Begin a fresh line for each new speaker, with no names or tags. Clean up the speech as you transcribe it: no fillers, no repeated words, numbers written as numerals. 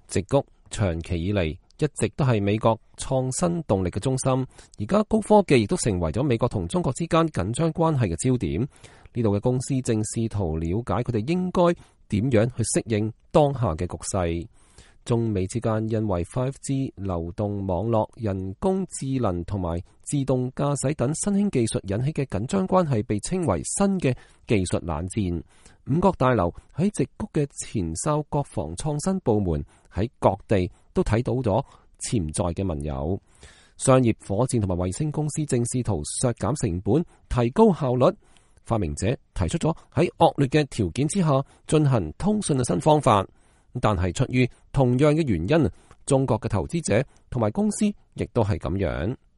矽谷長期以嚟一直都係美國創新動力嘅中心，而家高科技亦都成為咗美國同中國之間緊張關係嘅焦點。呢度嘅公司正試圖了解佢哋應該點樣去適應當下嘅局勢。中美之間因為 5G 流動網絡、人工智能同埋自動駕駛等新興技術引起嘅緊張關係，被稱為新嘅技術冷戰。五角大樓喺矽谷嘅前哨國防創新部門喺各地都睇到咗潛在嘅盟友。商業火箭同埋衛星公司正試圖削減成本、提高效率。發明者提出咗喺惡劣嘅條件之下進行通訊嘅新方法，但係出於同樣嘅原因，中國嘅投資者同埋公司亦都係咁樣。